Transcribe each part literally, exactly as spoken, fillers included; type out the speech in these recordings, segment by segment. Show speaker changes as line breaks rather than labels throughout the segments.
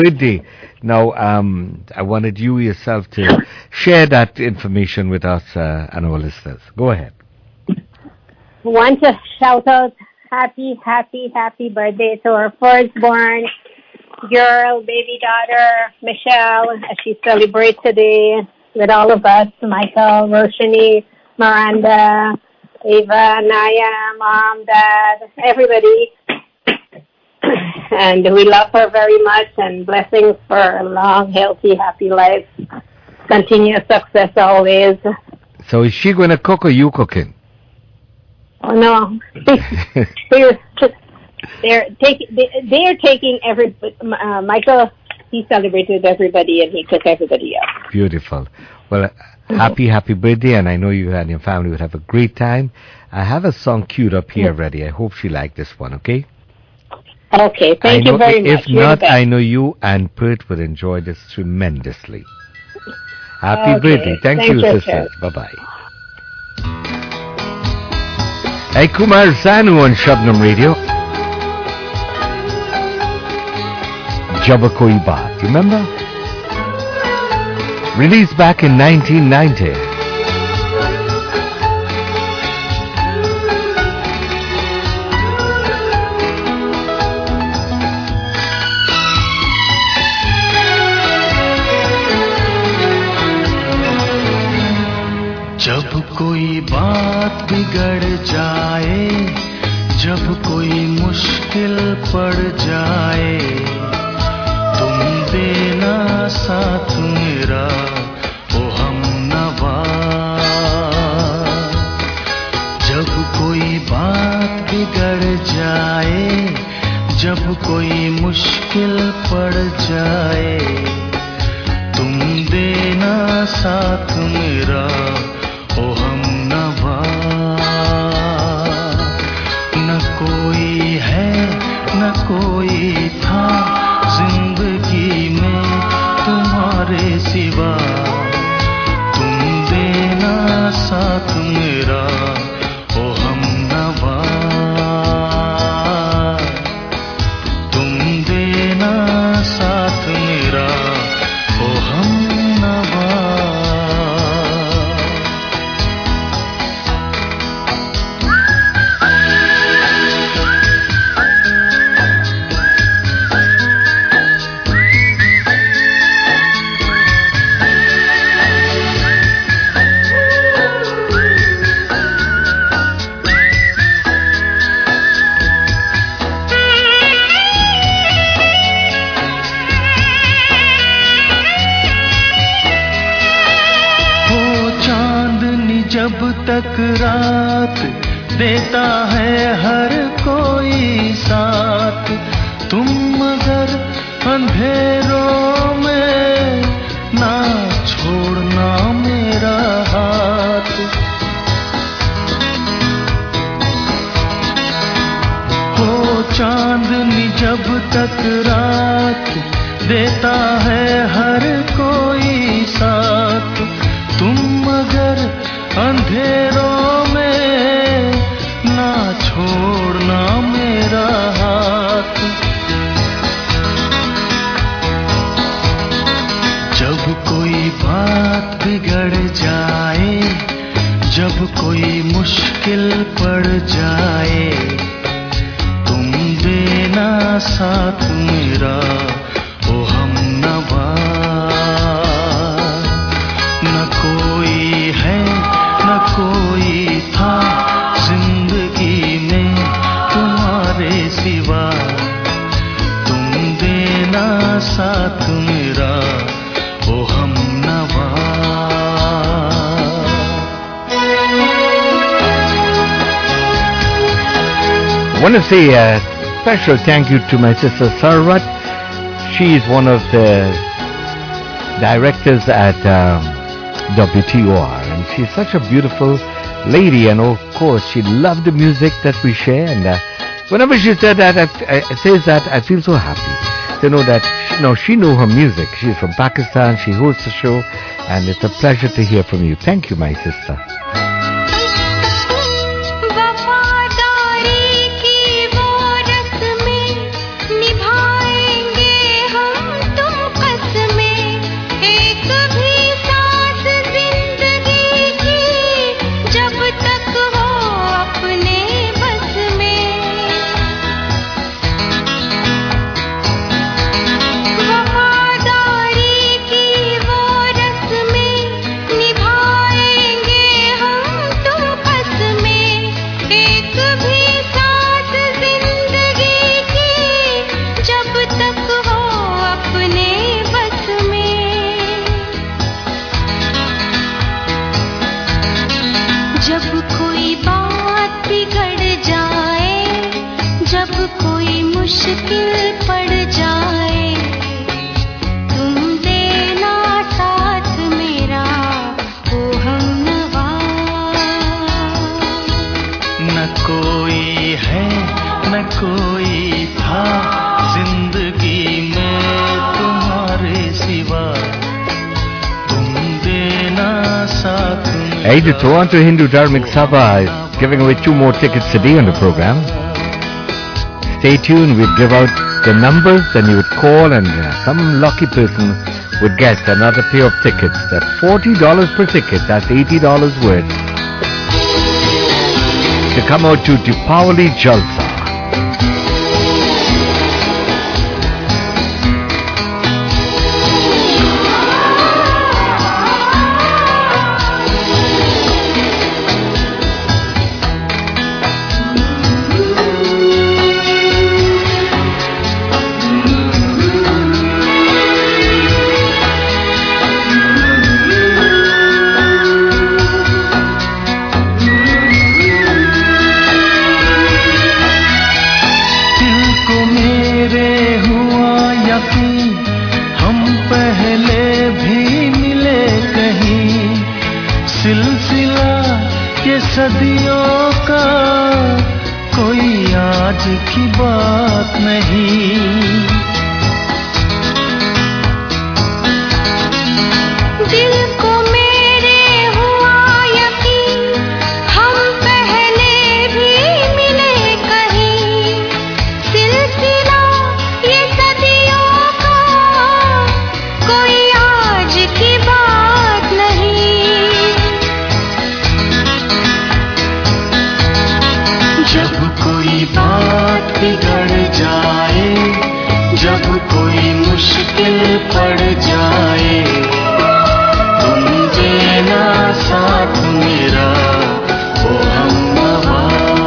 birthday. Now, um, I wanted you yourself to share that information with us uh, and our listeners. Go ahead.
Want to shout out happy, happy, happy birthday to our firstborn girl, baby daughter, Michelle, as she celebrates today with all of us, Michael, Roshani, Miranda, Ava, Naya, Mom, Dad, everybody. And we love her very much, and blessings for a long, healthy, happy life. Continuous success always.
So is she going to cook or you cooking?
Oh, no. they're, they're, take, they, they are taking every... Uh, Michael, he celebrated with everybody, and he took everybody out.
Beautiful. Well, mm-hmm. happy, happy birthday, and I know you and your family would have a great time. I have a song queued up here mm-hmm. ready. I hope she liked this one, okay?
Okay, thank you very
if
much.
If not, I know you and Pert would enjoy this tremendously. Happy
okay.
birthday. Thank,
Thank
you,
you,
sisters. Sir. Bye-bye. Hey, Kumar Sanu on Shabnam Radio. Jab Koi Baat. Remember? Released back in nineteen ninety.
जब कोई बात बिगड़ जाए, जब कोई मुश्किल पड़ जाए, तुम देना साथ मेरा ओ हमनवा। जब कोई बात बिगड़ जाए, जब कोई मुश्किल पड़ जाए, तुम देना साथ मेरा ओ हमनवा। न कोई है न कोई था जिंदगी में तुम्हारे सिवा, तुम देना साथ मेरा ओ हमनवा। तुम देना साथ मेरा ओ हमनवा। जब तक रात देता है हर कोई साथ, तुम मगर अंधेरों में ना छोड़ना मेरा हाथ। हो चांदनी जब तक रात देता है हर कोई साथ, तुम मगर अंधेरों में ना छोड़ना मेरा हाथ। जब कोई बात बिगड़ जाए, जब कोई मुश्किल पड़ जाए, तुम देना साथ मेरा ओ हमनवा। न कोई है न कोई था जिंदगी में तुम्हारे सिवा, तुम देना साथ मेरा ओ हमनवा।
I want to say a special thank you to my sister Sarwat. She is one of the directors at um, W T O R, and she's such a beautiful lady, and of course she loved the music that we share, and uh, whenever she said that, I, I, says that, I feel so happy to know that she, no, she knew her music. She's from Pakistan, she hosts the show, and it's a pleasure to hear from you. Thank you, my sister.
वफादारी की वो रस्में निभाएंगे हम
Hey, the Toronto Hindu Dharmic Sabha is giving away two more tickets today on the program. Stay tuned, we'll give out the numbers, then you would call and uh, some lucky person would get another pair of tickets. That's forty dollars per ticket, that's eighty dollars worth. To come out to Deepavali Jalsa.
सदियों का कोई आज की बात नहीं
दिल को मेरे हुआ यकीन हम पहले भी मिले कहीं सिलसिला ये सदियों का कोई आज की बात नहीं
जब कोई बात बिगड़ जाए जब कोई मुश्किल पड़ जाए तुम देना साथ मेरा वो हमनवा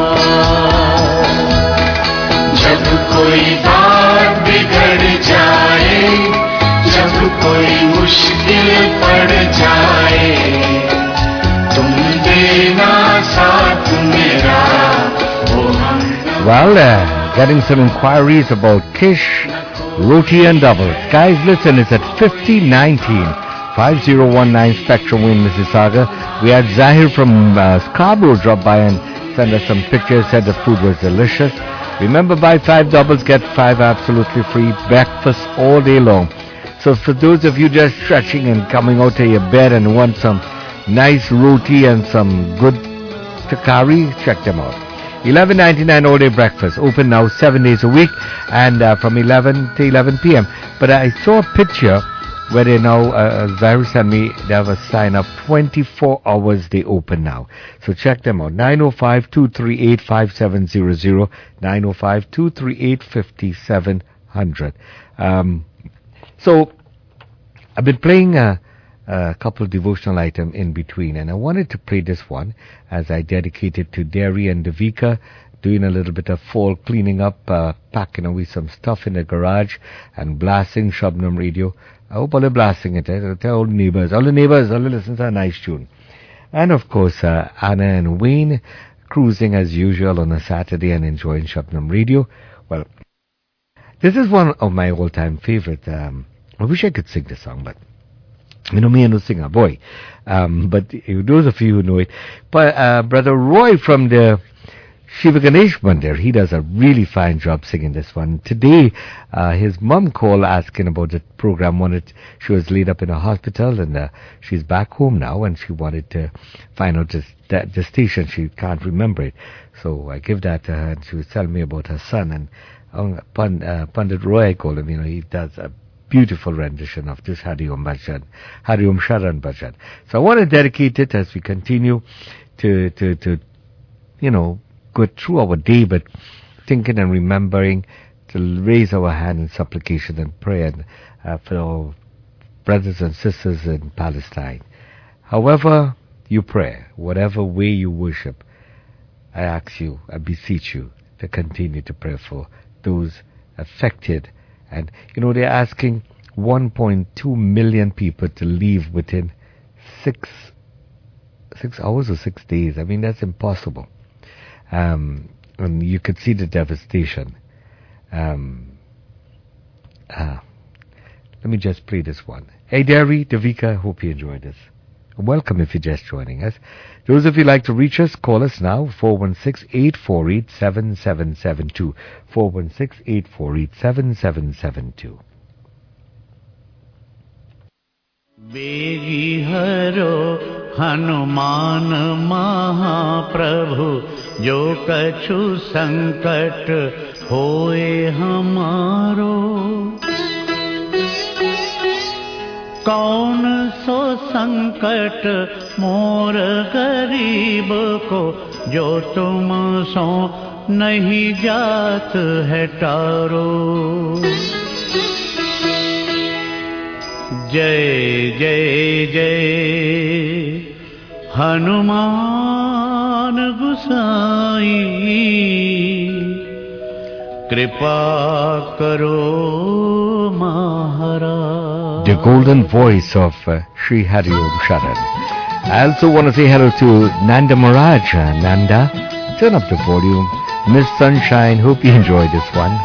जब कोई बात बिगड़ जाए जब कोई मुश्किल पड़ जाए तुम देना साथ मेरा
Well, uh, getting some inquiries about Kish, Roti and Doubles. Guys, listen, it's at fifty nineteen, five oh one nine Spectrum Way in Mississauga. We had Zahir from uh, Scarborough drop by and send us some pictures, said the food was delicious. Remember, buy five doubles, get five absolutely free. Breakfast all day long. So for those of you just stretching and coming out of your bed and want some nice roti and some good takari, check them out. eleven ninety-nine all day breakfast, open now seven days a week and uh, from eleven to eleven p.m. But I saw a picture where they now, uh, Zahir sent me, they have a sign up twenty-four hours they open now. So check them out, nine oh five, two three eight, five seven zero zero, nine oh five, two three eight, five seven zero zero. Um, so I've been playing uh, a couple of devotional items in between, and I wanted to play this one as I dedicate it to Derry and Davika, doing a little bit of fall cleaning up, uh, packing away some stuff in the garage and blasting Shabnam Radio. I hope all are blasting it. Eh? Tell all the neighbors, all the neighbors, all the listen to a nice tune. And of course, uh, Anna and Wayne cruising as usual on a Saturday and enjoying Shabnam Radio. Well, this is one of my all-time favorite. Um, I wish I could sing this song, but you know, me and no singer, boy. Um, but those of you who know it. But uh, Brother Roy from the Shiva Ganesh Mandir, he does a really fine job singing this one. Today, uh, his mum called asking about the program. Wanted, she was laid up in a hospital and uh, she's back home now and she wanted to find out this, that, the station. She can't remember it. So I give that to her and she was telling me about her son. And um, Pand, uh, Pandit Roy, I call him, you know, he does a beautiful rendition of this Hari Om Bhajan, Hari Om Sharan Bhajan. So I want to dedicate it as we continue to, to, to, you know, go through our day, but thinking and remembering to raise our hand in supplication and prayer uh, for our brothers and sisters in Palestine. However you pray, whatever way you worship, I ask you, I beseech you to continue to pray for those affected. And, you know, they're asking one point two million people to leave within six six hours or six days. I mean, that's impossible. Um, and you could see the devastation. Um, uh, let me just play this one. Hey, Derry, Davika, hope you enjoyed this. Welcome if you're just joining us. Those of you like to reach us, call us now, four one six, eight four eight, seven seven seven two. four one six, eight four eight, seven seven seven two.
बेगी हरो
हनुमान महाप्रभु जो कछु संकट होए हमारो, कौन सो संकट मोर गरीब को, जो तुम सो नहीं जात है टारो। जय जय जय हनुमान गुसाई, कृपा करो महाराज।
The golden voice of uh, Sri Hari Om Sharan. I also want to say hello to Nanda Maharaja. Nanda, turn up the volume. Miss Sunshine, hope you enjoy this one.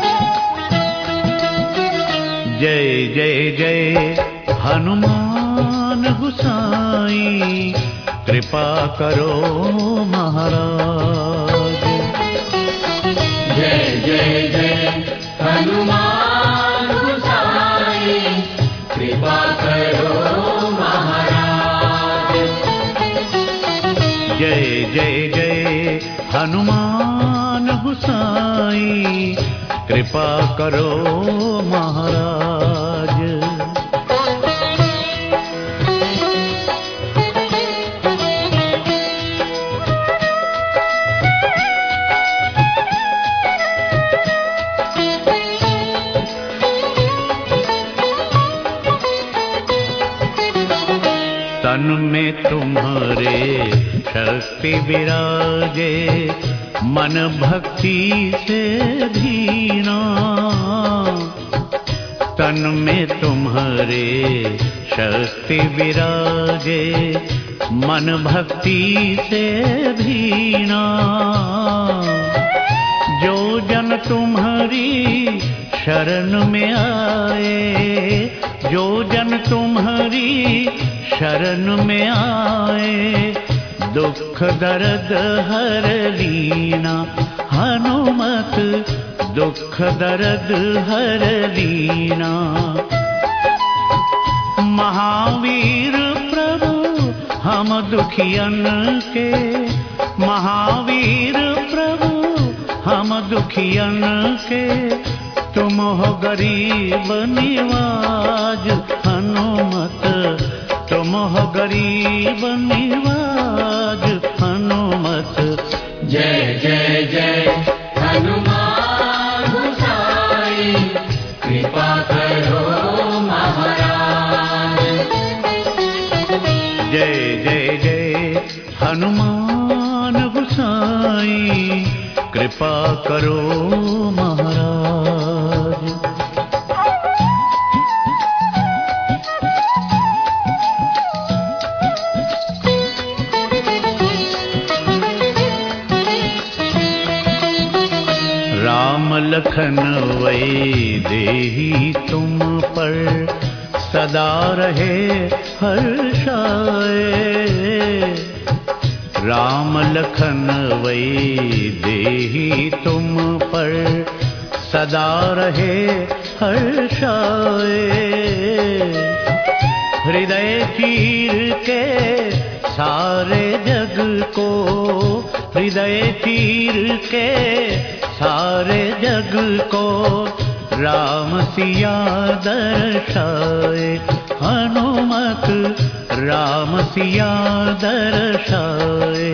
जय जय जय हनुमान गुसाई, कृपा करो महाराज।
जय जय जय हनुमान गुसाई, कृपा करो महाराज।
जय जय जय हनुमान गुसाई, कृपा करो महाराज। तन में तुम्हारे शक्ति विराजे, मन भक्ति से धीना। तन में तुम्हारे शक्ति विराजे, मन भक्ति से धीना। जो जन तुम्हारी शरण में आए, जो जन तुम्हारी शरण में आए, दुख दर्द हर लीना। हनुमत दुख दर्द हर लीना। महावीर प्रभु हम दुखियन के, महावीर प्रभु हम दुखियन के, तुम हो गरीब निवाज। हनुमत तुम हो गरीब निवाज। हनुमत
जय जय जय हनुमान गुसाई, कृपा करो महाराज।
जय जय जय हनुमान गुसाई, कृपा करो महाराज। राम लखन वै देही तुम पर, सदा रहे हर्षाए। राम लखन वै देही तुम पर, सदा रहे हर्षाए। हृदय चीर के सारे जग को, हृदय चीर के सारे जग को, राम सिया दर्शाए। हनुमत राम सिया दर्शाए।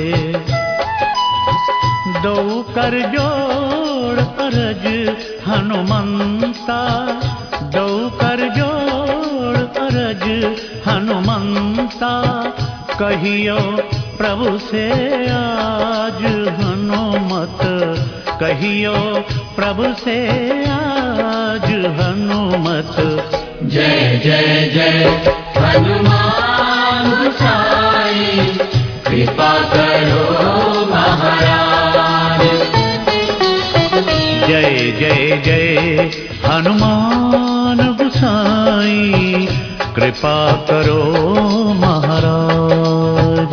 दो कर जोड़ अरज हनुमंता, दो कर जोड़ अरज हनुमंता, कहियो प्रभु से आज। हनुमत कहियो प्रभु से आज। हनुमत
जय जय जय हनुमान गुसाई, कृपा करो महाराज।
जय जय जय हनुमान गुसाई, कृपा करो महाराज।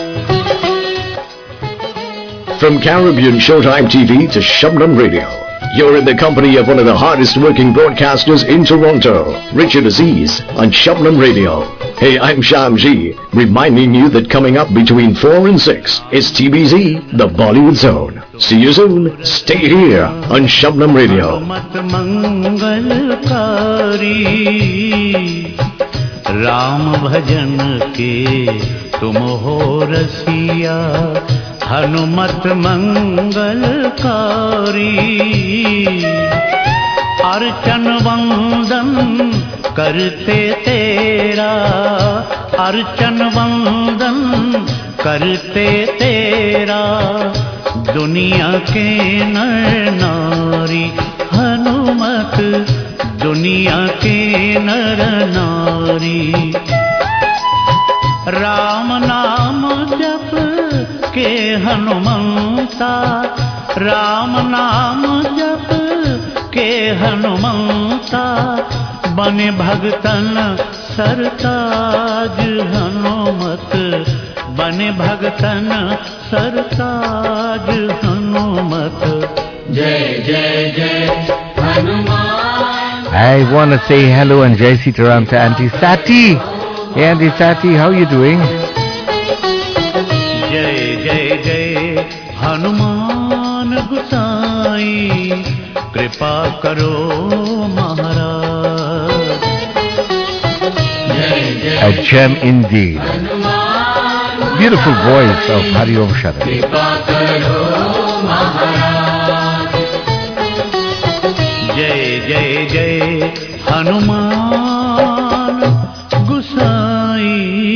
From Caribbean Showtime T V to Shabnam Radio, You're in the company of one of the hardest working broadcasters in Toronto, Richard Aziz, on Shabnam Radio. Hey, I'm Shamji, reminding you that coming up between four and six is T B Z, the Bollywood Zone. See you soon. Stay here on Shabnam Radio.
Ram भजन के तुम हो रसिया हनुमत मंगलकारी अर्चन वंदन करते तेरा अर्चन वंदन करते तेरा दुनिया के नर नारी हनुमत दुनिया के नर नारी राम नाम जप के हनुमंता राम नाम जप के हनुमंता बने भगतन सरताज हनुमत बने भगतन सरताज हनुमत
जय जय जय Hanuman
I want to say hello and Jai Sitaram to Auntie Sati. Hey Auntie Sati, how are you doing?
Jai Jai Jai Hanuman Gosai Kripa Karo Maharaj.
A gem indeed. Beautiful voice of Hari Om Sharan.
Kripa Karo Maharaj.
Jai Jai Jai Hanuman Gosai.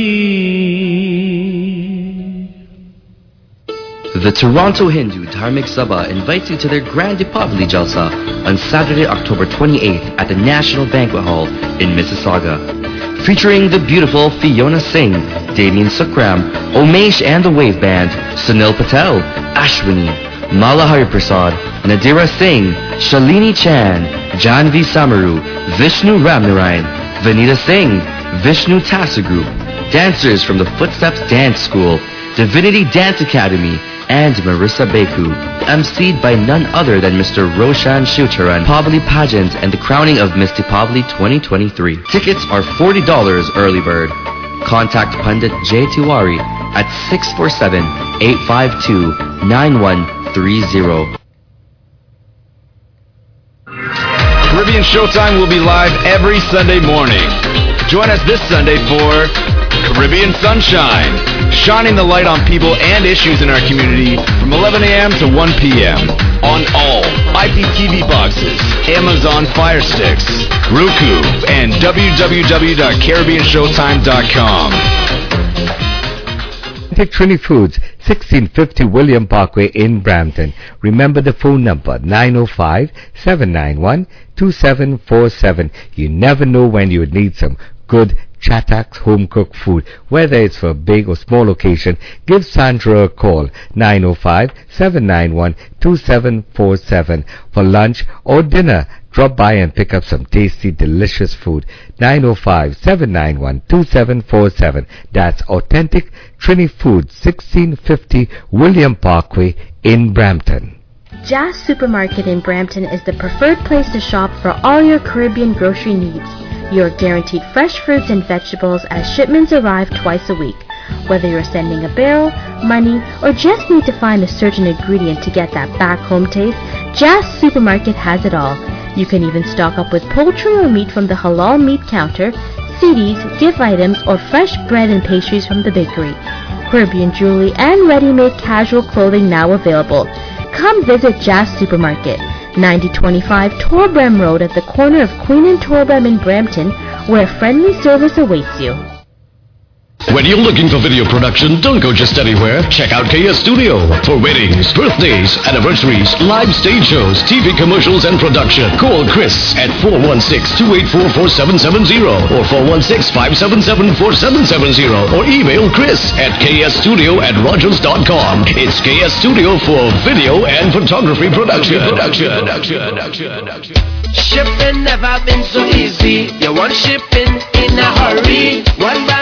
The Toronto Hindu Dharmic Sabha invites you to their Grand Deepavali Jalsa on Saturday, October twenty-eighth at the National Banquet Hall in Mississauga. Featuring the beautiful Fiona Singh, Damien Sukram, Omesh and the Wave Band, Sunil Patel, Ashwini, Mala Hariprasad, Nadira Singh, Shalini Chan, Janvi Samaru, Vishnu Ramnarayan, Vanita Singh, Vishnu Tassa Group, dancers from the Footsteps Dance School, Divinity Dance Academy, and Marissa Beku, emceed by none other than Mister Roshan Shucharan, Pavali Pageant and the crowning of Miss Deepavali twenty twenty-three. Tickets are forty dollars early bird. Contact Pandit Jay Tiwari at six four seven, eight five two, nine one three zero.
Caribbean Showtime will be live every Sunday morning. Join us this Sunday for Caribbean Sunshine, shining the light on people and issues in our community from eleven a.m. to one p.m. on all I P T V boxes, Amazon Fire Sticks, Roku, and w w w dot caribbean showtime dot com.
Trini Foods, sixteen fifty William Parkway in Brampton. Remember the phone number, nine oh five, seven nine one, two seven four seven. You never know when you would need some good Chatax home-cooked food. Whether it's for a big or small occasion, give Sandra a call, nine oh five, seven nine one, two seven four seven. For lunch or dinner, drop by and pick up some tasty, delicious food. nine oh five, seven nine one, two seven four seven. That's authentic Trini Foods, sixteen fifty William Parkway in Brampton.
Jazz Supermarket in Brampton is the preferred place to shop for all your Caribbean grocery needs. You're guaranteed fresh fruits and vegetables as shipments arrive twice a week. Whether you're sending a barrel, money, or just need to find a certain ingredient to get that back-home taste, Jazz Supermarket has it all. You can even stock up with poultry or meat from the halal meat counter, C Ds, gift items, or fresh bread and pastries from the bakery. Caribbean jewelry and ready-made casual clothing now available. Come visit Jazz Supermarket, ninety twenty-five Torbram Road at the corner of Queen and Torbram in Brampton, where friendly service awaits you.
When you're looking for video production, don't go just anywhere. Check out K S Studio for weddings, birthdays, anniversaries, live stage shows, T V commercials, and production. Call Chris at four one six, two eight four, four seven seven zero or four one six, five seven seven, four seven seven zero or email Chris at k s studio at rogers dot com. It's K S Studio for video and photography production. production, production, production, production.
Shipping never been so easy. You want shipping in a hurry. One brand service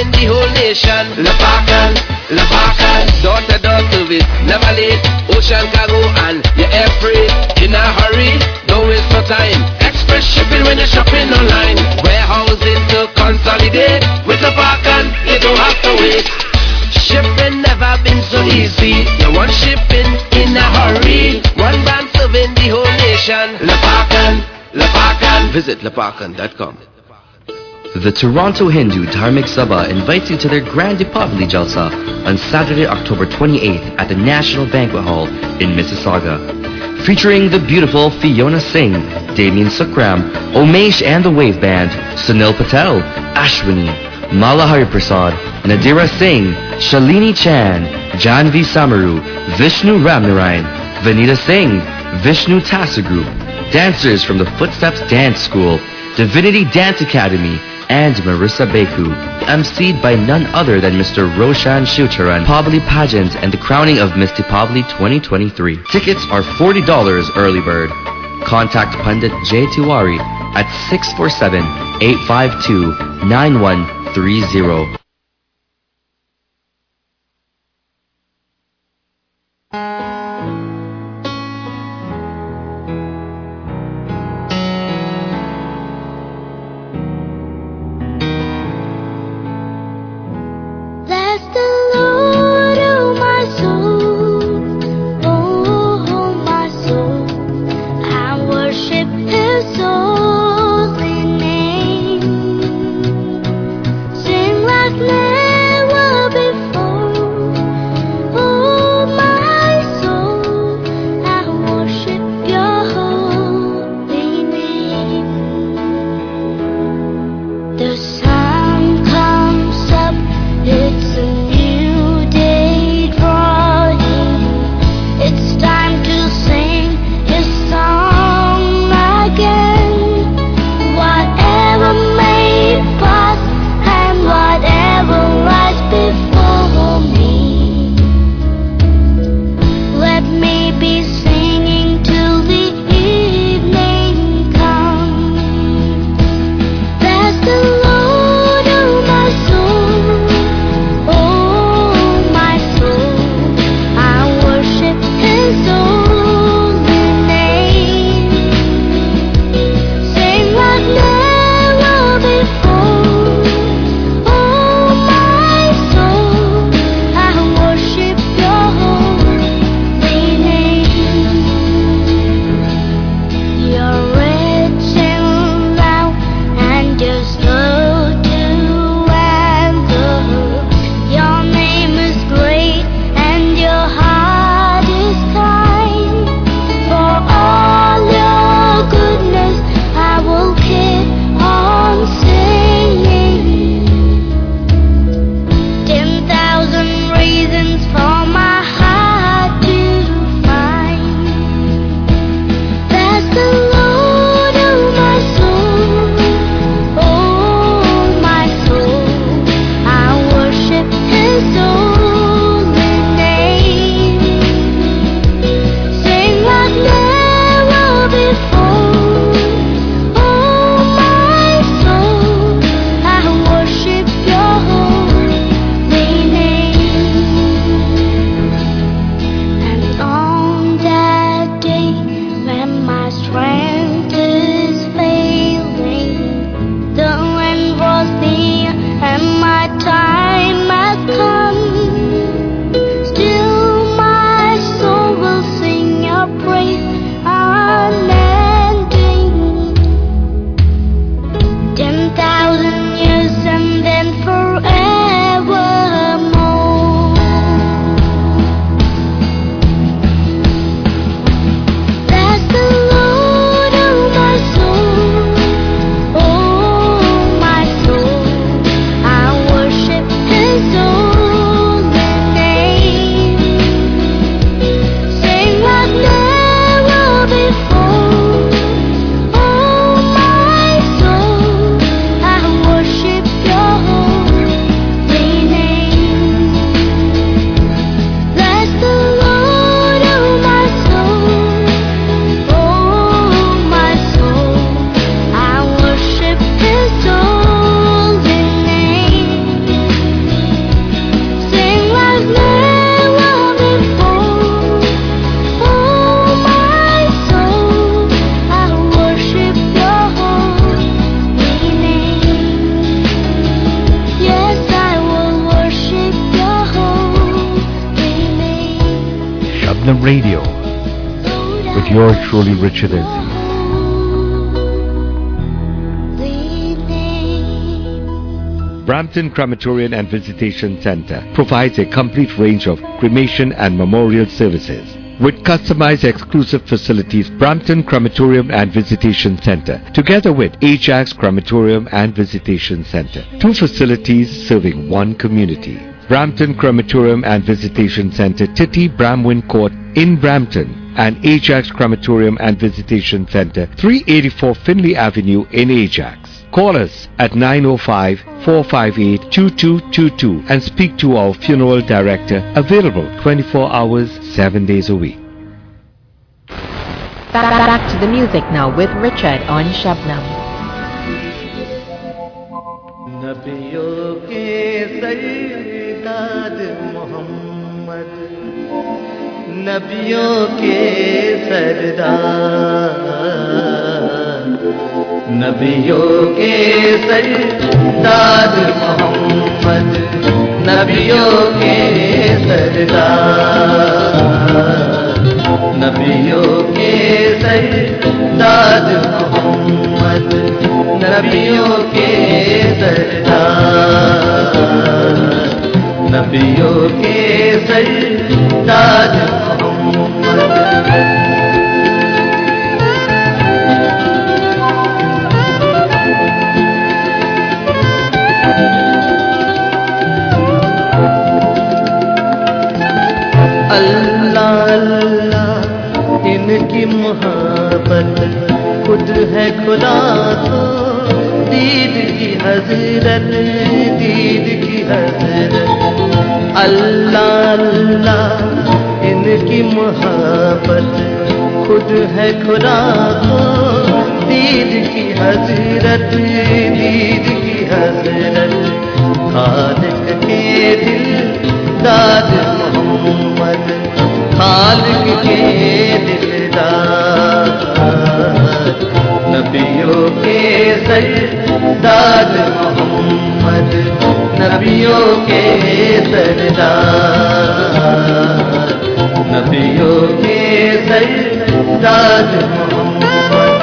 serving the whole nation. Lapakan, Lapakan, door to door service, never late. Ocean cargo and your air freight. In a hurry, don't waste no time. Express shipping when you're shopping online. Warehousing to consolidate. With Lapakan, you don't have to wait. Shipping never been so easy. You want shipping in a hurry. One brand serving the whole nation. Lapakan, Lapakan. Visit lapakan dot com.
The Toronto Hindu Dharmic Sabha invites you to their Grand Deepavali Jalsa on Saturday, October twenty-eighth at the National Banquet Hall in Mississauga. Featuring the beautiful Fiona Singh, Damien Sukram, Omesh and the Wave Band, Sunil Patel, Ashwini, Mala Hariprasad, Nadira Singh, Shalini Chan, Janvi Samaru, Vishnu Ramnarayan, Vanita Singh, Vishnu Tassa Group, dancers from the Footsteps Dance School, Divinity Dance Academy, and Marissa Beku, emceed by none other than Mister Roshan Shucharan, Pavli Pageant and the crowning of Miss Deepavali twenty twenty-three. Tickets are forty dollars early bird. Contact Pandit J. Tiwari at six four seven, eight five two, nine one three zero.
Last
M Radio with yours truly, Richard Aziz. Brampton Crematorium and Visitation Center provides a complete range of cremation and memorial services. With customized exclusive facilities, Brampton Crematorium and Visitation Center, together with Ajax Crematorium and Visitation Center, two facilities serving one community. Brampton Crematorium and Visitation Center, Titty Bramwin Court in Brampton, and Ajax Crematorium and Visitation Center, three eighty-four Finley Avenue in Ajax. Call us at nine oh five, four five eight, two two two two and speak to our funeral director, available twenty-four hours, seven days a week.
Back to the music now with Richard on Shabnam.
नबियों के सरदार मोहम्मद, नबियों के सरदार, नबियों के सरदार मोहम्मद, नबियों के सरदार, नबियों के सरदार मोहम्मद, नबियों के सरदार, नबियों के सरदार मोहम्मद। अल्लाह अल्लाह इनकी मोहब्बत खुद है खुदा को, दीद की हजरत, दीद की हजरत। अल्लाह अल्लाह इनकी मोहब्बत खुद है खुदा को, दीद की हजरत, दीद की हजरत। खालिक के दिल दाद मोहम्मद, खालिक के दिलदार, नबियों के सरदार मोहम्मद, नबियों के सरदार, नबियों के सरदार मोहम्मद।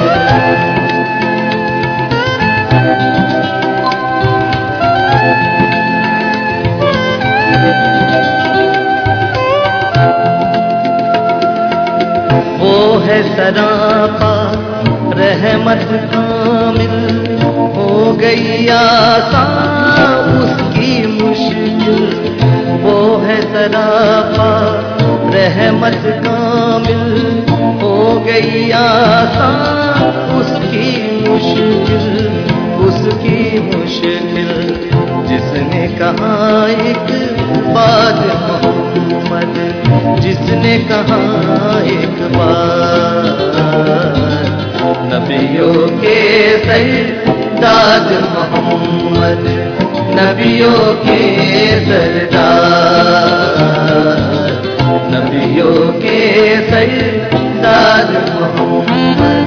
वो है सरापा रहमत कामिल, हो गई आसान उसकी मुश्किल। वो है सरापा रहमत कामिल, हो गई आसान उसकी मुश्किल, उसकी मुश्किल। जिसने कहा एक बात मोहम्मद, जिसने कहा एक बार, नबियों के सरदार मोहम्मद, नबियों के सरदार, नबियों के सरदार मोहम्मद।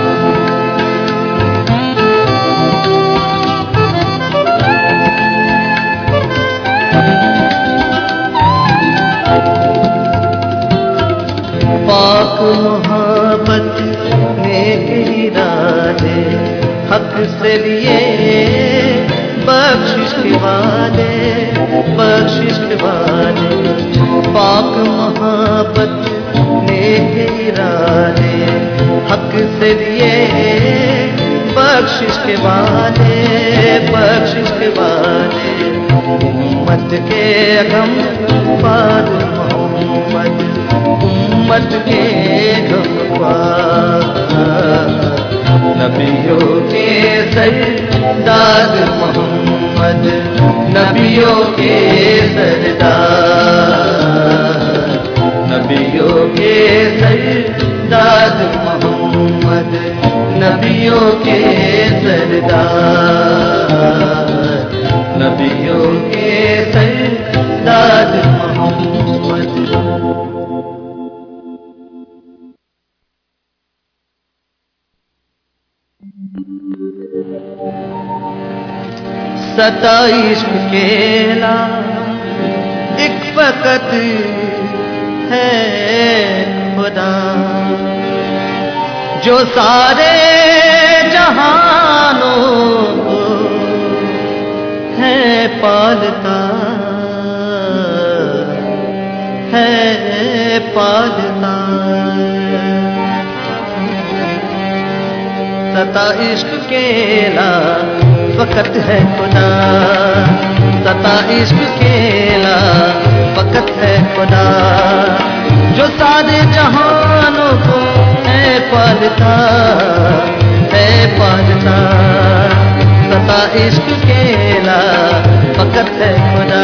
पाक मोहब्बत नेक इरादे हक से लिए, बख्शिश के वाले, बख्शिश के वाले। पाक मोहब्बत नेक इरादे हक से लिए, बख्शिश के वाले, बख्शिश के वाले। उम्मत के गम पार मोहम्मद, उम्मत के गम पार, नबियों के सरदार मोहम्मद, नबियों के सरदार, नबियों के सरदार मोहम्मद, नबियों के सरदार, नबियों के सरदार मोहम्मद। सताइश केला एक फकत है खुदा, जो सारे जहानों को है पालता, है पालता। सता इश्क केला फकत है खुदा, सता इश्क केला फकत है खुदा, जो सारे जहानों को है पालता, है पालता। सता इश्क केला फकत है खुदा।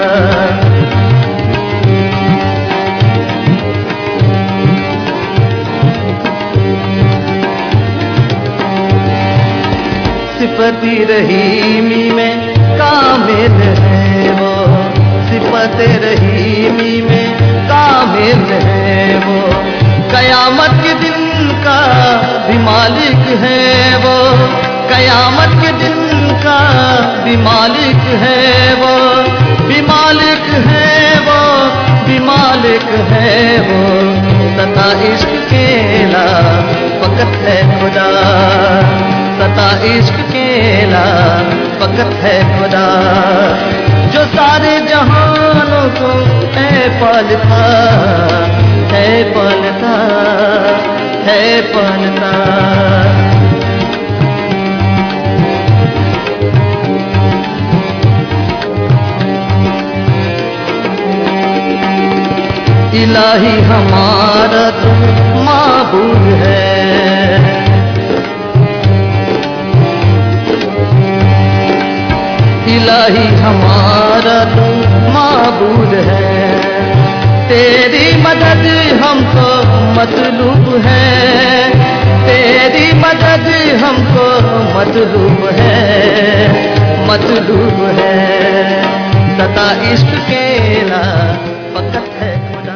सिफती रहीमी में कामिल है वो, सिफत रहीमी में कामिल है वो, कयामत के दिन का भी मालिक है वो, कयामत के दिन का भी मालिक है वो, भी मालिक है वो, भी मालिक है वो। सता इश्क केला फकत है खुदा, सता इश्क केला फकत है खुदा, जो सारे जहानों को है पालता, है पालता, है पालता। इलाही हमारा तो माबूद है, इलाही हमारा तो माबूद है, तेरी मदद हमको मतलूब है, तेरी मदद हमको मतलूब है, मतलूब है। सता इश्क केला फकत है खुदा।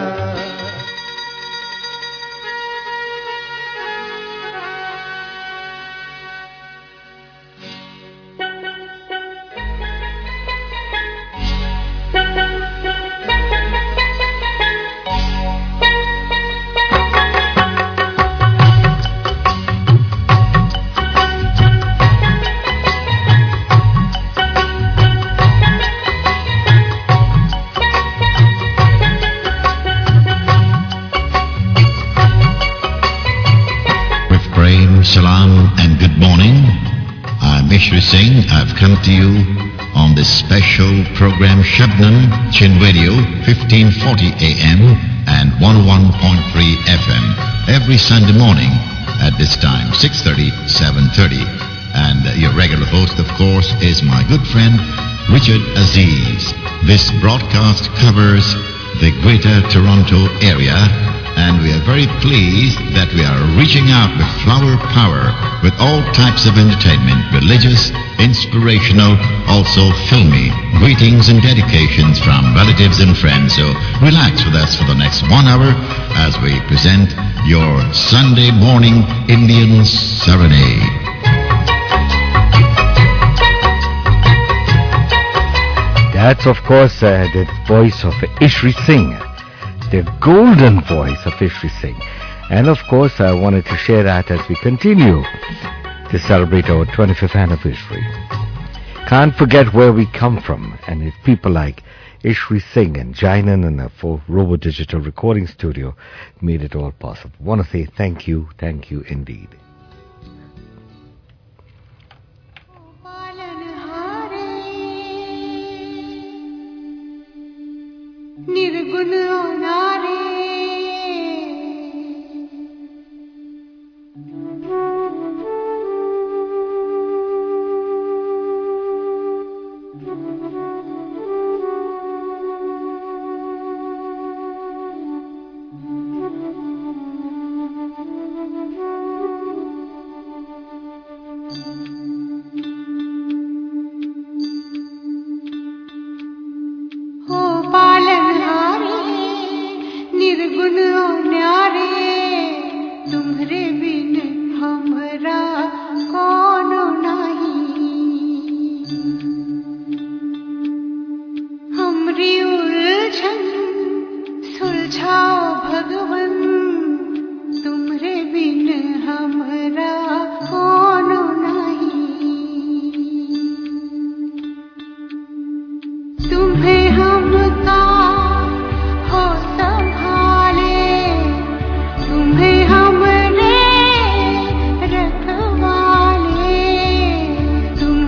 Salam and good morning. I'm Ishri Singh. I've come to you on this special program Shabnam Chin Radio fifteen forty A M and one oh one point three F M every Sunday morning at this time, six thirty, seven thirty. And your regular host, of course, is my good friend Richard Aziz. This broadcast covers the Greater Toronto area, and we are very pleased that we are reaching out with Flower Power with all types of entertainment, religious, inspirational, also filmy, greetings and dedications from relatives and friends. So relax with us for the next one hour as we present your Sunday morning Indian Serenade.
That's of course uh, the voice of Ishri Singh, the golden voice of Ishri Singh. And of course I wanted to share that as we continue to celebrate our twenty-fifth anniversary. Can't forget where we come from, and if people like Ishri Singh and Jainan and the full Robo Digital Recording Studio made it all possible. Want to say thank you, thank you indeed.
निर्गुण नारे हो पालनहारे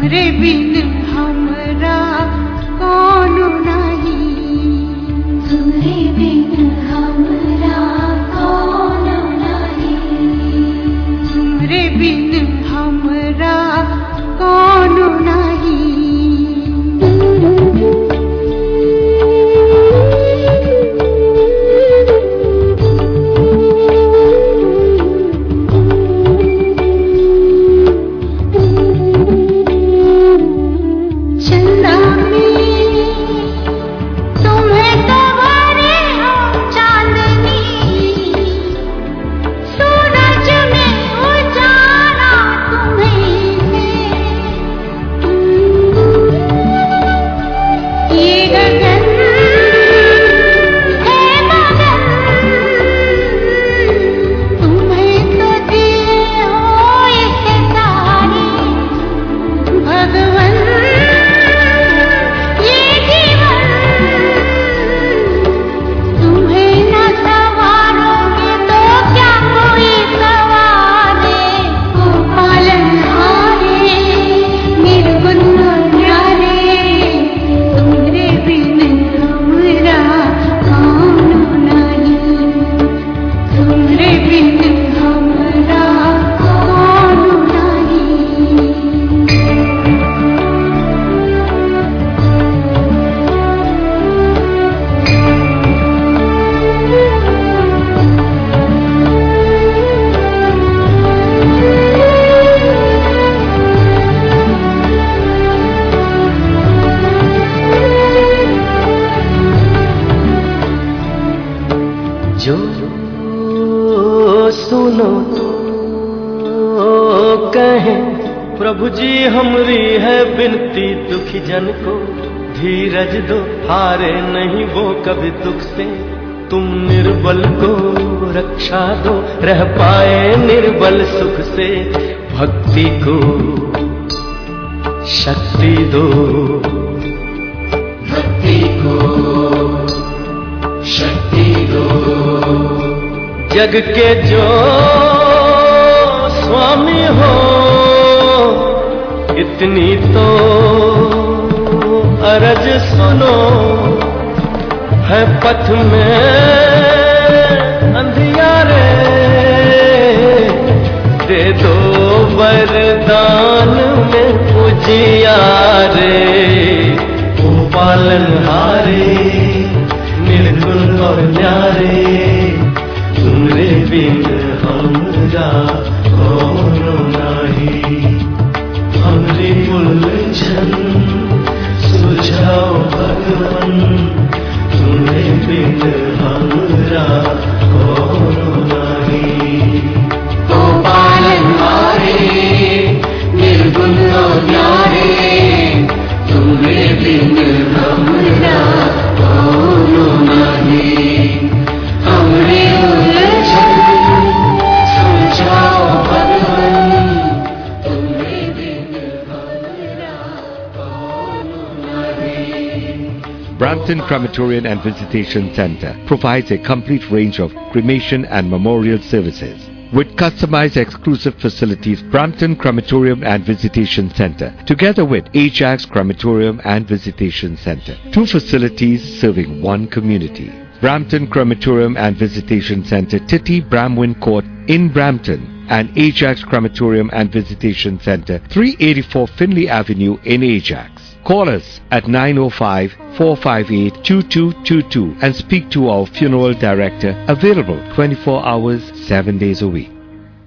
तुम्हारे बिन हमरा कौन नहीं, तुम्हारे बिन हमरा कौन नहीं, तुम्हारे बिन हमरा कौन नहीं।
प्रभु जी हमरी है बिनती दुखी जन को, धीरज दो हारे नहीं वो कभी दुख से, तुम निर्बल को रक्षा दो रह पाए निर्बल सुख से, भक्ति को शक्ति दो,
भक्ति को शक्ति दो,
जग के जो स्वामी हो इतनी तो अरज सुनो, है पथ में अंधियारे, दे दो वरदान में उजियारे, ओ पालनहारे निर्गुण और न्यारे, तुम्हारे बिन हमरा कौन नहीं, हमरी उलझन सुझाओ भगवन, तुम्हारे बिन हमरा कौन नहीं।
ओ पालनहारे निर्गुण और न्यारे, तुम्हारे बिन हमरा कौन नहीं, हमरी उलझन सुझाओ भगवन,
Brampton Crematorium and Visitation Center provides a complete range of cremation and memorial services. With customized exclusive facilities, Brampton Crematorium and Visitation Center, together with Ajax Crematorium and Visitation Center, two facilities serving one community. Brampton Crematorium and Visitation Center, Titty Bramwin Court in Brampton, and Ajax Crematorium and Visitation Center, three eighty-four Finley Avenue in Ajax. Call us at nine oh five, four five eight, two two two two and speak to our funeral director, available twenty-four hours, seven days a week.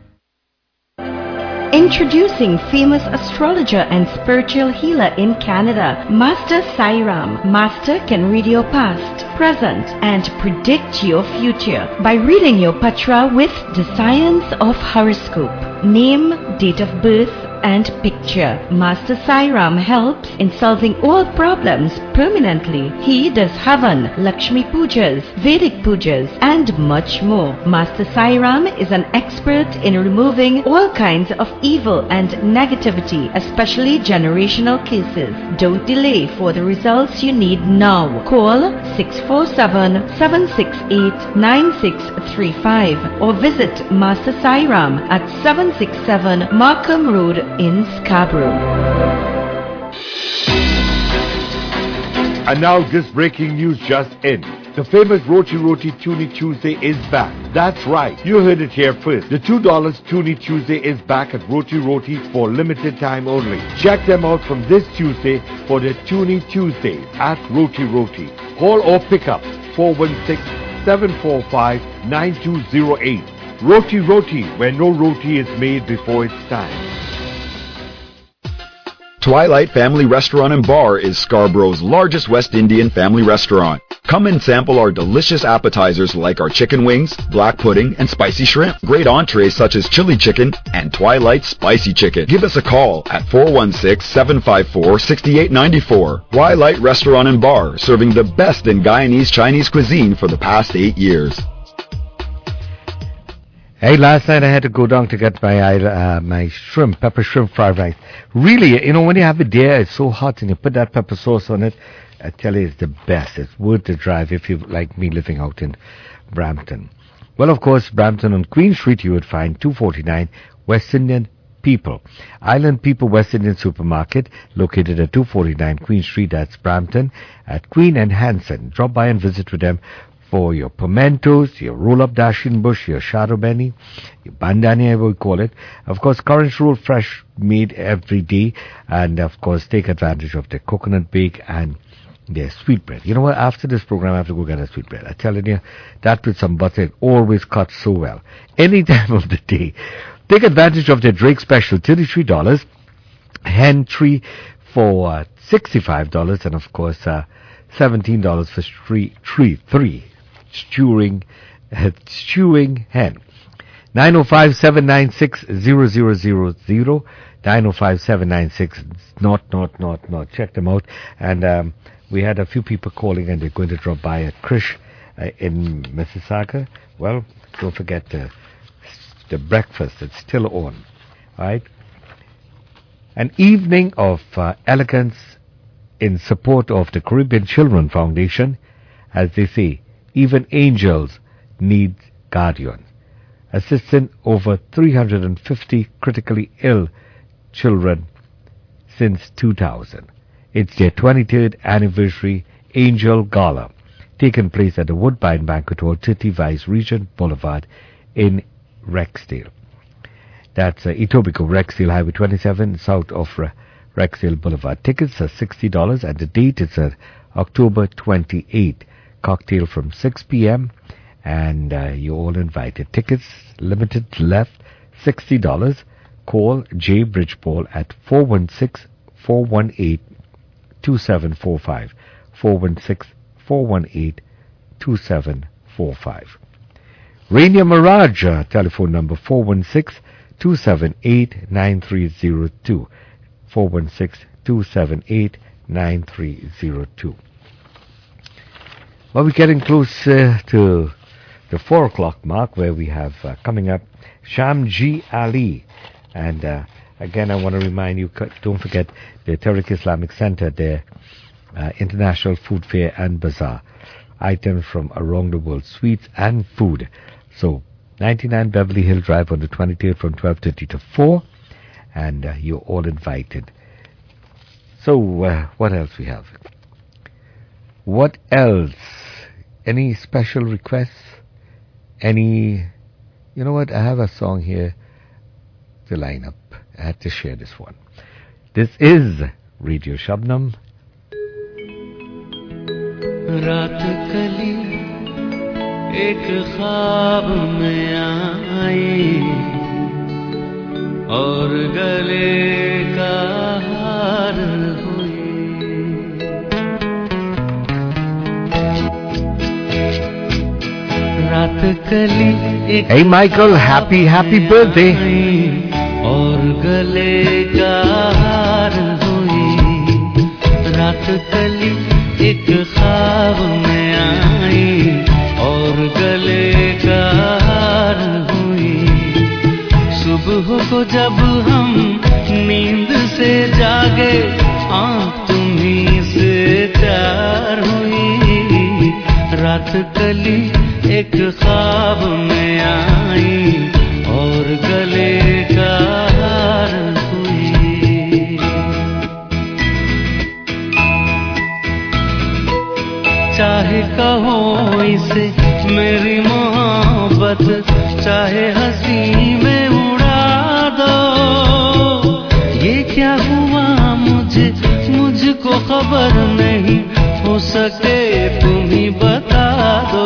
Introducing famous astrologer and spiritual healer in Canada, Master Sairam. Master can read your past, present and predict your future by reading your patra with the science of horoscope. Name, date of birth and picture. Master Sairam helps in solving all problems permanently. He does Havan, Lakshmi Pujas, Vedic Pujas and much more. Master Sairam is an expert in removing all kinds of evil and negativity, especially generational cases. Don't delay for the results you need now. Call six four seven, seven six eight, nine six three five or visit Master Sairam at seven six seven Markham Road in Scarborough.
And now this breaking news just in. The famous Roti Roti Tuni Tuesday is back. That's right. You heard it here first. The two dollar Tuni Tuesday is back at Roti Roti for limited time only. Check them out from this Tuesday for the Tuni Tuesday at Roti Roti. Call or pick up four one six, seven four five, nine two zero eight. Roti Roti, where no roti is made before its time.
Twilight Family Restaurant and Bar is Scarborough's largest West Indian family restaurant. Come and sample our delicious appetizers like our chicken wings, black pudding, and spicy shrimp. Great entrees such as chili chicken and Twilight Spicy Chicken. Give us a call at four one six, seven five four, six eight nine four. Twilight Restaurant and Bar, serving the best in Guyanese Chinese cuisine for the past eight years.
Hey, last night I had to go down to get my uh, my shrimp, pepper shrimp fried rice. Really, you know, when you have it there, it's so hot and you put that pepper sauce on it, I tell you, it's the best. It's worth the drive if you like me living out in Brampton. Well, of course, Brampton on Queen Street, you would find two forty-nine West Indian People. Island People West Indian Supermarket, located at two forty-nine Queen Street, that's Brampton, at Queen and Hanson. Drop by and visit with them for your pimentos, your roll-up dashin bush, your shadow benny, your bandani, I will call it. Of course, currants roll fresh made every day, and of course, take advantage of the coconut bake and their sweetbread. You know what? After this program, I have to go get a sweetbread. I'm telling you, that with some butter, it always cuts so well. Any time of the day. Take advantage of their Drake special, thirty-three dollars. Hen tree for uh, sixty-five dollars, and of course, uh, seventeen dollars for three, three, three. Stewing, uh, stewing hen. nine oh five, seven nine six, zero zero zero zero. nine oh five, seven nine six, not, not, not, not. Check them out. And um, we had a few people calling, and they're going to drop by at Krish uh, in Mississauga. Well, don't forget the, the breakfast. It's still on. Right? An evening of uh, elegance in support of the Caribbean Children Foundation. As they say, even angels need guardians. Assisting over three hundred fifty critically ill children since two thousand. It's their twenty-third anniversary Angel Gala, taking place at the Woodbine Banquet Hall, thirty Vice Regent Boulevard in Rexdale. That's uh, Etobicoke, Rexdale Highway twenty-seven, south of uh, Rexdale Boulevard. Tickets are sixty dollars, and the date is uh, October twenty-eighth. Cocktail from six p.m. and uh, you're all invited. Tickets limited left, sixty dollars. Call Jay Bridgepole at four one six, four one eight, two seven four five. four one six, four one eight, two seven four five. Rainier Mirage, uh, telephone number four one six, two seven eight, nine three zero two. four one six, two seven eight, nine three zero two. Well, we're getting close uh, to the four o'clock mark, where we have uh, coming up Shamji Ali. And uh, again, I want to remind you, don't forget the Tariq Islamic Center, their uh, International Food Fair and Bazaar. Items from around the world, sweets and food. So, ninety-nine Beverly Hill Drive on the twenty-third from twelve thirty to four. And uh, you're all invited. So, uh, what else we have? What else? Any special requests? Any... You know what? I have a song here to line up. I had to share this one. This is Radio Shabnam.
रात कली एक ख्वाब में आई और गले का हार
Hey Michael, happy, happy birthday.
और गले का हार हुई रात कली एक ख्वाब में आई और गले का हार हुई सुबह को जब हम नींद से जागे आँख तुम्हीं से चार हुई रात कली एक ख्वाब में आई और गले का हार हुई चाहे कहो इसे मेरी मोहब्बत, चाहे हंसी में उड़ा दो। ये क्या हुआ मुझे मुझको खबर नहीं, हो सके तुम ही बता दो।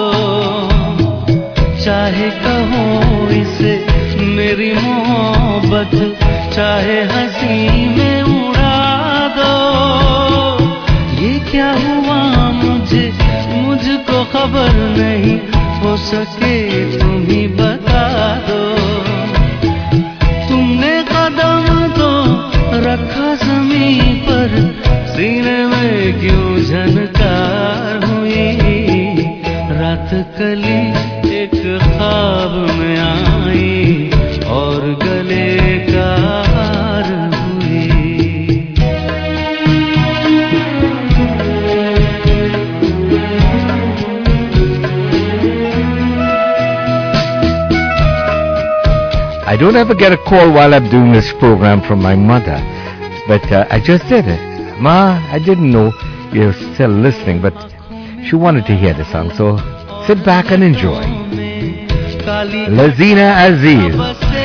चाहे कहो इसे मेरी मोहब्बत, चाहे हंसी में उड़ा दो। ये क्या हुआ मुझे मुझको खबर नहीं, हो सके तुम ही बता दो। तुमने कदम तो रखा ज़मीन पर, सीने में क्यों झनकार हुई। रात कली एक ख्वाब में आई और गले का हार हुई।
I don't ever get a call while I'm doing this program from my mother, but uh, I just did it. Ma, I didn't know you're still listening, but she wanted to hear the song, so sit back and enjoy. Lazina Aziz.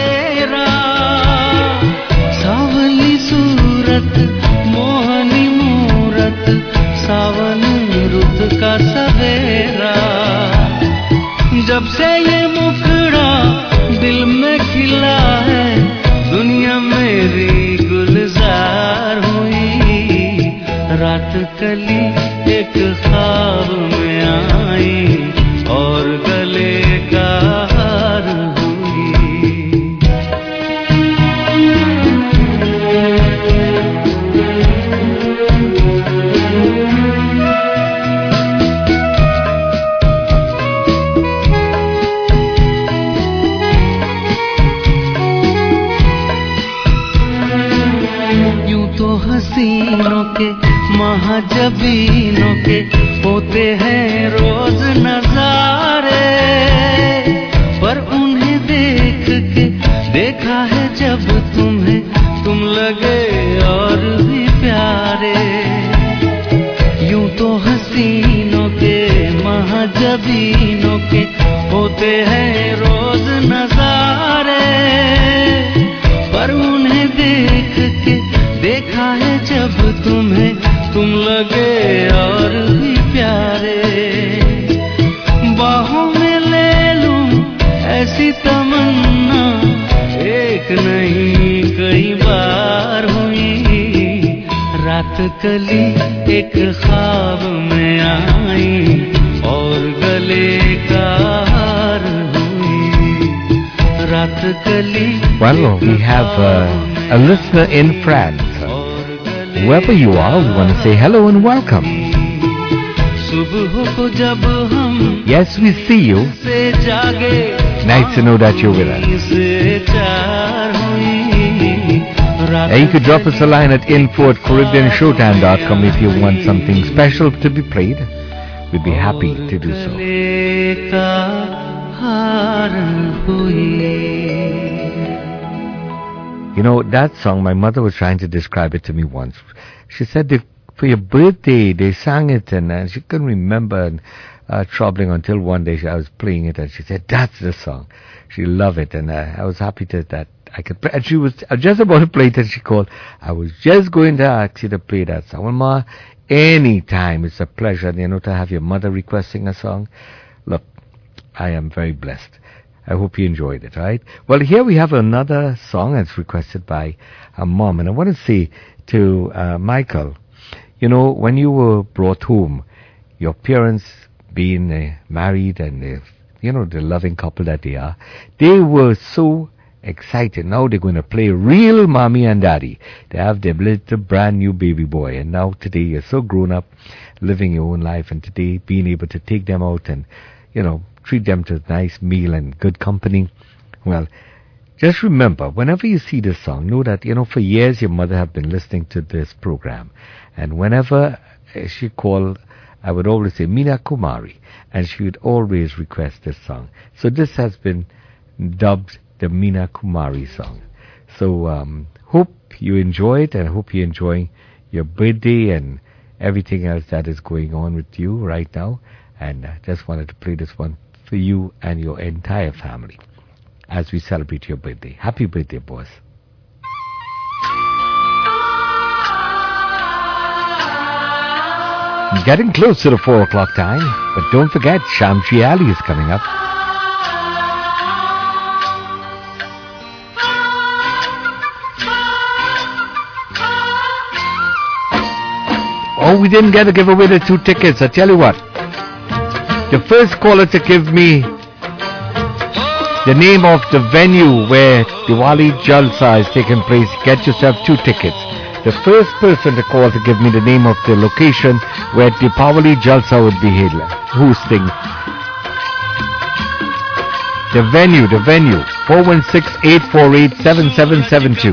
सावली सूरत मोहनी मूरत, सावन रुत का सवेरा। जब से ये मुखड़ा दिल में खिला है, दुनिया मेरी गुलजार हुई। रात कली एक ख्वाब में आई और गले का हार हुई। यूं तो हसीनों के महाजबीनों के होते हैं रोज नजारे, पर उन्हें देख के देखा है जब तुम्हें, तुम लगे और भी प्यारे। यूं तो हसीनों के महाजबीनों के होते हैं रोज नजारे, पर उन्हें देख के देखा है जब तुम्हें, तुम लगे और भी प्यारे। बाहों में ले लूं ऐसी तमन्ना, एक नहीं कई बार हुई। रात कली एक ख्वाब में आई और गले का हार हुई। रात कली।
Well, we have uh, a listener in France. Wherever you are, we want to say hello and welcome. Yes, we see you. Nice to know that you're with us. And you could drop us a line at info at caribbean showtime dot com if you want something special to be played. We'd be happy to do so. You know, that song, my mother was trying to describe it to me once. She said that for your birthday, they sang it, and uh, she couldn't remember, and uh, troubling until one day I was playing it, and she said, that's the song. She loved it, and uh, I was happy to, that I could play. And she was I was just about to play it, and she called. I was just going to ask you to play that song. Well, Ma, anytime, it's a pleasure, you know, to have your mother requesting a song. Look, I am very blessed. I hope you enjoyed it, right? Well, here we have another song that's requested by a mom. And I want to say to uh, Michael, you know, when you were brought home, your parents being uh, married and, uh, you know, the loving couple that they are, they were so excited. Now they're going to play real mommy and daddy. They have their little brand new baby boy. And now today you're so grown up, living your own life. And today being able to take them out and, you know, treat them to a nice meal and good company. Well, just remember, whenever you see this song, know that, you know, for years your mother have been listening to this program. And whenever she called, I would always say, Meena Kumari. And she would always request this song. So this has been dubbed the Meena Kumari song. So, um, hope you enjoy it, and hope you enjoy your birthday and everything else that is going on with you right now. And uh, just wanted to play this one for you and your entire family as we celebrate your birthday. Happy birthday, boss. Getting close to the four o'clock time, but don't forget, Shamji Ali is coming up. Oh, we didn't get to give away the two tickets. I tell you what, the first caller to give me the name of the venue where Diwali Jalsa is taking place, get yourself two tickets. The first person to call to give me the name of the location where Diwali Jalsa would be hosting. The venue, the venue, four one six, eight four eight, seven seven seven two.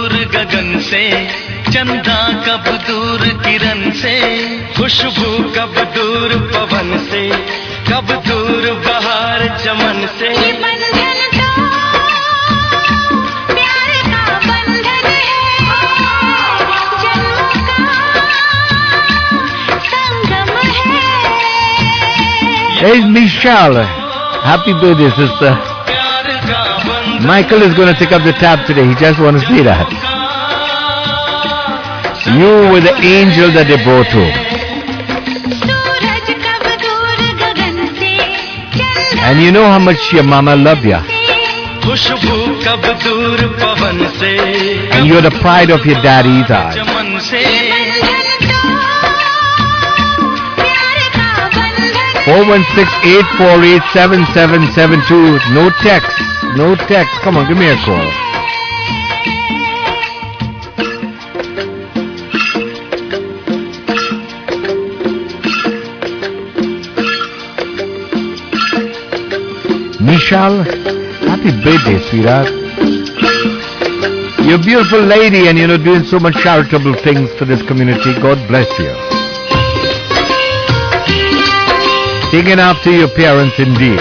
चंदा कब दूर किरण से खुशबू कब दूर पवन से कब दूर बहार चमन से ये बंधन तो प्यार का बंधन है जन्मों का संगम है.
Hey Michelle, happy birthday sister. Michael is going to take up the tab today. He just wants to say that. You were the angel that they brought home. And you know how much your mama loved you. And you're the pride of your daddy's heart. four one six, eight four eight, seven seven seven two. No text. No text. Come on, give me a call. Michelle, happy birthday, sweetheart. You're a beautiful lady and you're doing so much charitable things for this community. God bless you. Taking after your parents indeed.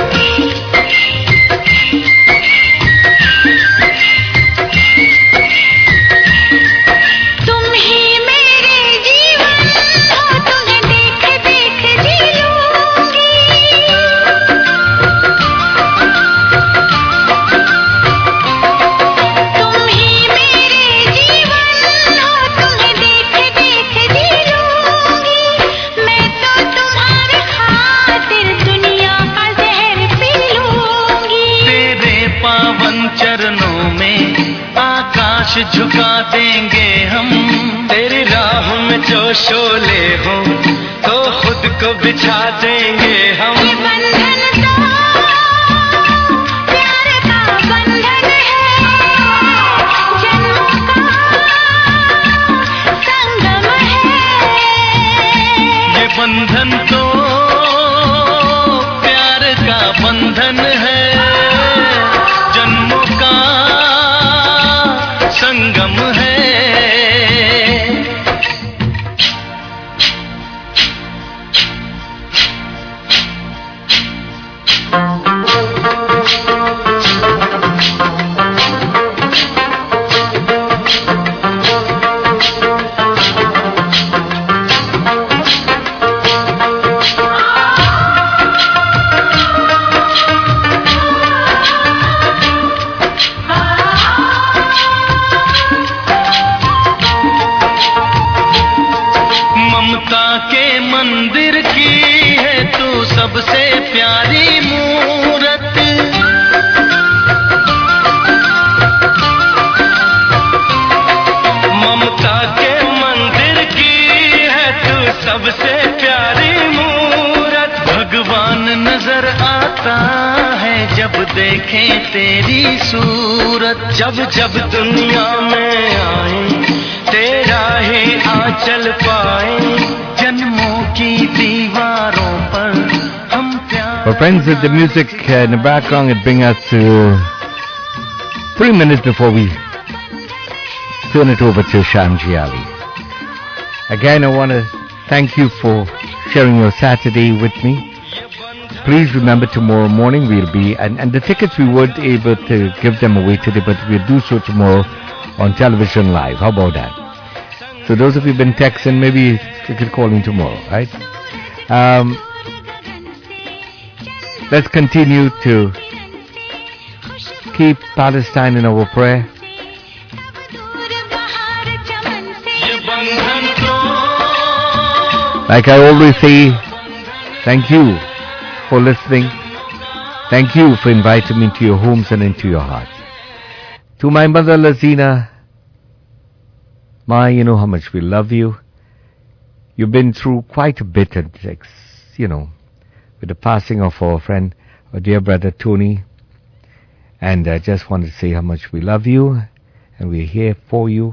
झुका देंगे हम तेरी राह में जो शोले हो तो खुद को बिछा देंगे हम. ये बंधन तो प्यार का बंधन है जन्मों का संगम है. ये बंधन तो प्यार का बंधन है जन्मों का संगम है. सबसे प्यारी मूरत ममता के मंदिर की है तू सबसे प्यारी मूरत. भगवान नजर आता है जब देखें तेरी सूरत. जब जब दुनिया में आए तेरा ही आंचल पाए जन्मों की दीवारों पर.
Well, friends, with the music uh, in the background, it brings us to three minutes before we turn it over to Shamji Ali. Again, I want to thank you for sharing your Saturday with me. Please remember tomorrow morning we'll be, and, and the tickets we weren't able to give them away today, but we'll do so tomorrow on television live. How about that? So those of you who've been texting, maybe you could call in tomorrow, right? Um... let's continue to keep Palestine in our prayer. Like I always say, thank you for listening. Thank you for inviting me into your homes and into your hearts. To my mother, Lazina, Ma, you know how much we love you. You've been through quite a bit, you know, with the passing of our friend, our dear brother Tony. And I just want to say how much we love you, and we're here for you.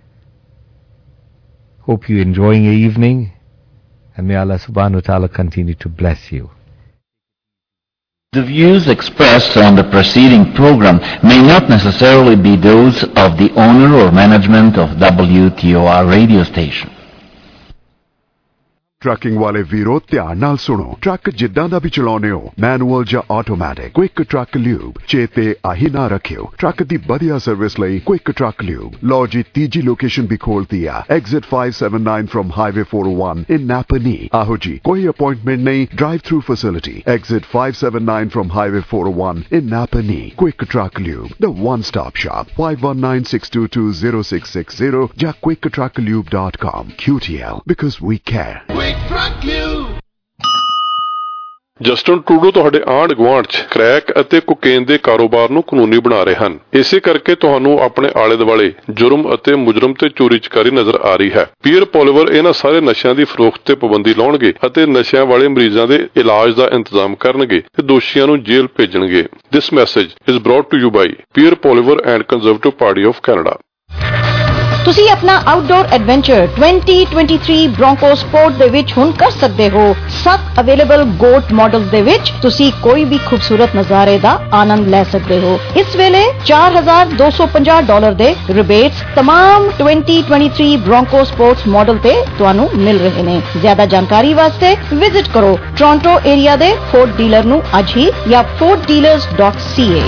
Hope you're enjoying your evening, and may Allah subhanahu wa ta'ala continue to bless you.
The views expressed on the preceding program may not necessarily be those of the owner or management of W T O R radio station.
Trucking वाले वीरो ध्यान नाल सुनो truck जिद्दां दा भी चलाउने हो manual ਜਾਂ ਆਟੋਮੈਟਿਕ क्विक ट्रक ल्यूब चेते आही ना रखियो ट्रक दी बढ़िया सर्विस ਲਈ क्विक ट्रक ल्यूब लो जी तीजी लोकेशन भी खोलती है exit five seventy-nine from highway four oh one in Napanee आहो जी कोई अपॉइंटमेंट नहीं drive through facility exit five seventy-nine from highway four oh one in Napanee quick truck lube the one stop shop five one nine six two two zero six six zero ਜਾਂ quick truck lube dot com Q T L because we care.
Justin Trudeau ਤੁਹਾਡੇ ਆਂਢ ਗੁਆਂਢ 'ਚ crack ਅਤੇ cocaine ਦੇ ਕਾਰੋਬਾਰ ਨੂੰ ਕਾਨੂੰਨੀ ਬਣਾ ਰਹੇ ਹਨ। ਇਸੇ ਕਰਕੇ ਤੁਹਾਨੂੰ ਆਪਣੇ ਆਲੇ ਦੁਆਲੇ ਜੁਰਮ ਅਤੇ ਮੁਜਰਮ ਤੇ ਚੋਰੀ ਚਕਾਰੀ ਨਜ਼ਰ ਆ ਰਹੀ ਹੈ। ਪੀਅਰ ਪੋਲੀਵਰ ਇਹਨਾਂ ਸਾਰੇ ਨਸ਼ਿਆਂ ਦੀ ਫਰੋਖਤ ਤੇ ਪਾਬੰਦੀ ਲਾਉਣਗੇ ਅਤੇ ਨਸ਼ਿਆਂ ਵਾਲੇ ਮਰੀਜ਼ਾਂ ਦੇ ਇਲਾਜ ਦਾ ਇੰਤਜ਼ਾਮ ਕਰਨਗੇ ਤੇ ਦੋਸ਼ੀਆਂ ਨੂੰ ਜੇਲ੍ਹ ਭੇਜਣਗੇ। This message is brought to you by Pierre Poilievre and Conservative Party of Canada.
ਤੁਸੀਂ ਆਪਣਾ outdoor adventure twenty twenty-three Bronco Sport ਦੇ ਵਿੱਚ ਹੁਣ ਕਰ ਸਕਦੇ ਹੋ। ਸੱਤ ਅਵੇਲੇਬਲ ਗੋਟ ਮਾਡਲਸ ਦੇ ਵਿੱਚ ਤੁਸੀਂ ਕੋਈ ਵੀ ਖੂਬਸੂਰਤ ਨਜ਼ਾਰੇ ਦਾ ਆਨੰਦ ਲੈ ਸਕਦੇ ਹੋ। ਇਸ ਵੇਲੇ four thousand two hundred fifty dollar ਦੇ ਰਿਬੇਟਸ तमाम twenty twenty-three broncho sports model ਤੇ ਤੁਹਾਨੂੰ ਮਿਲ ਰਹੇ ਨੇ। ਜ਼ਿਆਦਾ ਜਾਣਕਾਰੀ ਵਾਸਤੇ ਵਿਜ਼ਿਟ ਕਰੋ ਟੋਰਾਂਟੋ ਏਰੀਆ ਦੇ ਫੋਰਡ ਡੀਲਰ ਨੂੰ ਅੱਜ ਹੀ ਜਾਂ ford dealers dot c a।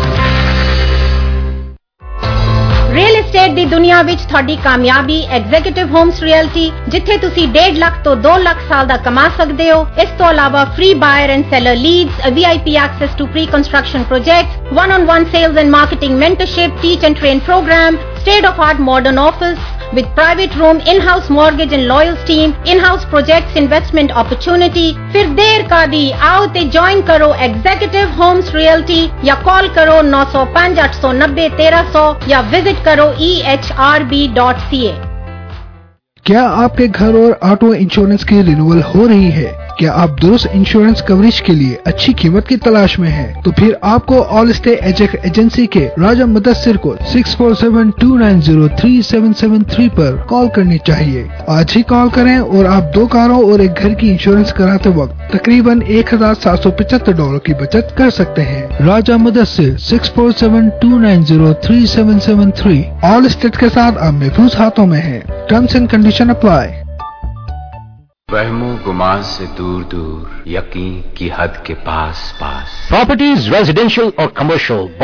Real estate ਦੀ ਦੁਨੀਆ ਵਿੱਚ ਤੁਹਾਡੀ ਕਾਮਯਾਬੀ ਐਗਜ਼ੀਕਿਊਟਿਵ ਹੋਮਸ ਰੀਅਲਟੀ ਜਿੱਥੇ ਤੁਸੀਂ one point five ਲੱਖ ਤੋਂ two ਲੱਖ ਸਾਲ ਦਾ ਕਮਾ ਸਕਦੇ ਹੋ। ਇਸ ਤੋਂ ਇਲਾਵਾ free buyer and seller leads V I P access to pre construction projects one on one sales and marketing mentorship teach and train program state of art modern office with private room in-house mortgage and lawyers team in-house projects investment opportunity। फिर देर का दी आओ ते join करो executive homes realty या call करो nine oh five eight nine zero one three hundred या visit करो e h r b dot c a।
क्या आपके घर और ऑटो इंश्योरेंस की रिन्यूअल हो रही है? क्या आप दुरुस्त इंश्योरेंस कवरेज के लिए अच्छी कीमत की तलाश में हैं? तो फिर आपको ऑल स्टे एजेक एजेंसी के राजा मुदस्सिर को six four seven two nine zero three seven seven three पर कॉल करनी चाहिए। आज ही कॉल करें और आप दो कारों और एक घर की इंश्योरेंस कराते वक्त तकरीबन एक हजार सात सौ पचहत्तर डॉलर की बचत कर सकते हैं। Raja Mudassir six four seven two nine zero three seven seven three Allstate के साथ आप महफूज हाथों में हैं। Terms and condition apply.
वहमो गुमान से दूर दूर यकीन की हद के पास पास
Properties, residential or commercial,